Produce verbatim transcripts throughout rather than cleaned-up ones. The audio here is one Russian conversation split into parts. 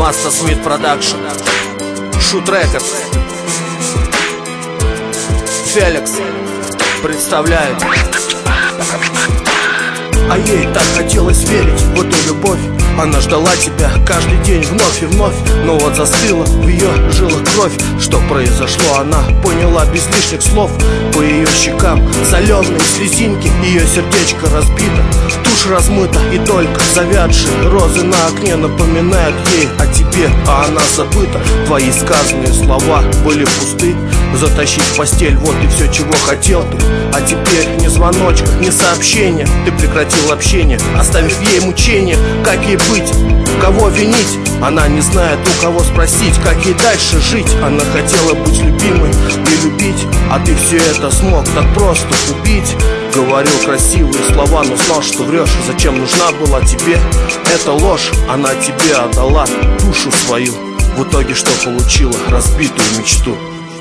Маста Смит Продакшн, Шут Рекордс, Феликс представляют. А ей так хотелось верить в эту любовь. Она ждала тебя каждый день вновь и вновь. Но вот застыла в ее жилах кровь. Что произошло, она поняла без лишних слов. По ее щекам соленые слезинки, ее сердечко разбито, тушь размыта, и только завядшие розы на окне напоминают ей о тебе, а она забыта. Твои сказанные слова были пусты. Затащить в постель, вот и все, чего хотел ты. А теперь ни звоночка, ни сообщения. Ты прекратил общение, оставив ей мучения. Как ей быть? Кого винить? Она не знает, у кого спросить, как ей дальше жить. Она хотела быть любимой и любить, а ты все это смог так просто убить. Говорил красивые слова, но знал, что врешь. Зачем нужна была тебе эта ложь? Она тебе отдала душу свою. В итоге что получила? Разбитую мечту.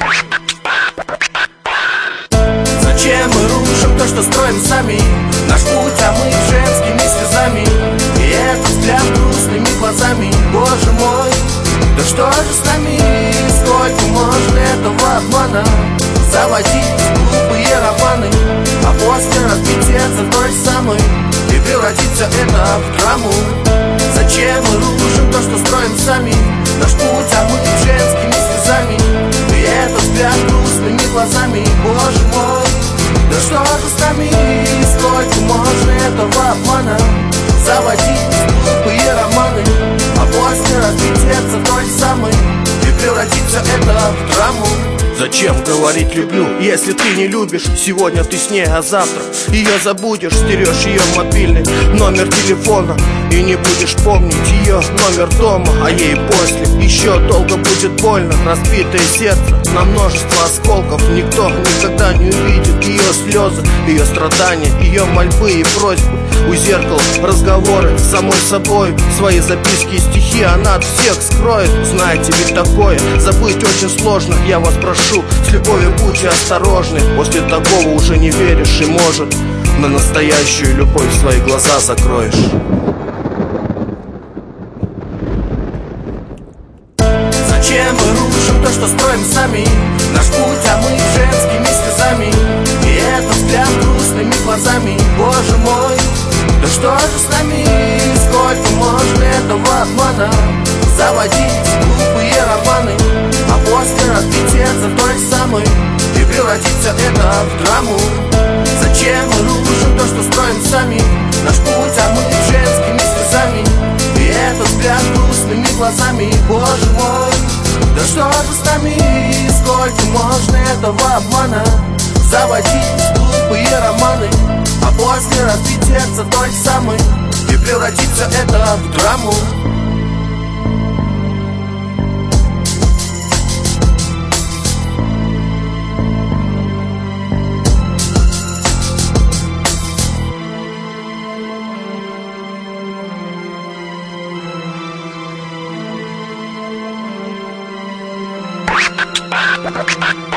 Зачем мы рушим то, что строим сами? Наш путь омыт женскими слезами, и этот взгляд грустными глазами. Боже мой, да что же с нами? Сколько можно этого обмана? Заводить глупые романы, а после разбиться в той самой и превратиться это в драму. Зачем мы рушим то, что строим сами? Наш путь омыт женскими слезами, и этот взгляд грустными глазами. Боже мой, да что же с нами? Сколько можно этого обмана? Заводить глупые романы, а после разбиться в той самой и превратиться это в драму. Зачем говорить люблю, если ты не любишь? Сегодня ты с ней, а завтра ее забудешь. Стерешь ее мобильный номер телефона и не будешь помнить ее номер дома. А ей после еще долго будет больно. Разбитое сердце на множество осколков. Никто никогда не увидит ее слезы, ее страдания, ее мольбы и просьбы. У зеркала разговоры с самой собой. Свои записки и стихи она от всех скроет. Знаете, ведь такое забыть очень сложно. Я вас прошу, с любовью будьте осторожны. После такого уже не веришь и, может, на настоящую любовь свои глаза закроешь. Зачем мы рушим то, что строим сами? Наш путь омыт женскими слезами, и этот взгляд грустными глазами. Боже мой, да что же с нами? Сколько можно этого обмана? Заводить глупые романы, а после разбиться в той самой и превратиться это в драму. Зачем мы рушим то, что строим сами? Наш путь омыт женскими слезами, и этот взгляд грустными глазами. Боже мой, да что же с нами? Сколько можно этого обмана? Заводить глупые романы, а после разбиться в той самой и превратиться это в драму. Bye.